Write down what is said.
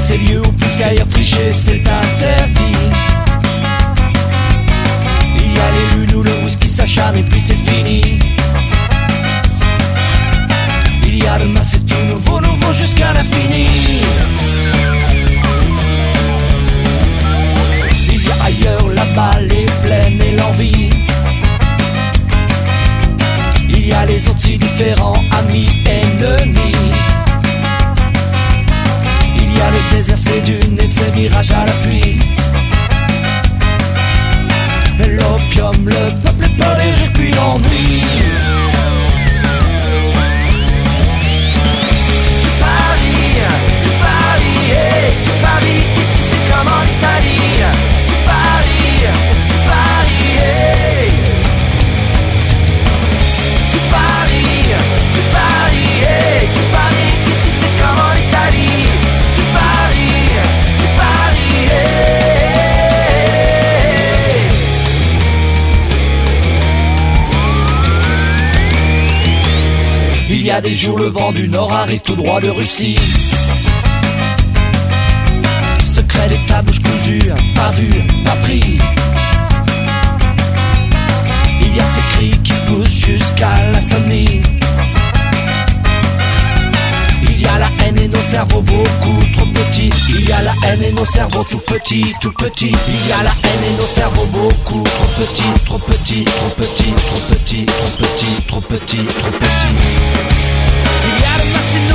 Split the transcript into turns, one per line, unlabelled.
ces lieux où plus qu'ailleurs tricher c'est interdit. Il y a les lunes où le whisky s'acharne et puis c'est fini. Il y a demain c'est tout nouveau, nouveau jusqu'à l'infini. Il y a ailleurs là-bas les plaines et l'envie. Il y a les Antilles différents, amis, ennemis. Il y a le désert, ses dunes et ses mirages à la pluie. L'opium, le peuple est peur et rire puis l'ennui. Du Paris, hey, du Paris, qu'ici c'est comme en Italie. Du Paris, hey. Du Paris, hey, du Paris, qu'ici c'est comme en Italie. Du Paris, hey. Il y a des jours le vent du nord arrive tout droit de Russie. Secret d'état bouche cousue, pas vu, pas pris. Il y a ces cris qui poussent jusqu'à l'insomnie. Il y a la haine et nos cerveaux beaucoup trop petits. Il y a la haine et nos cerveaux tout petits, tout petits. Il y a la haine et nos cerveaux beaucoup trop petits, trop petits, trop petits, trop petits, trop petits, trop petits, trop petits. Il y a le maximum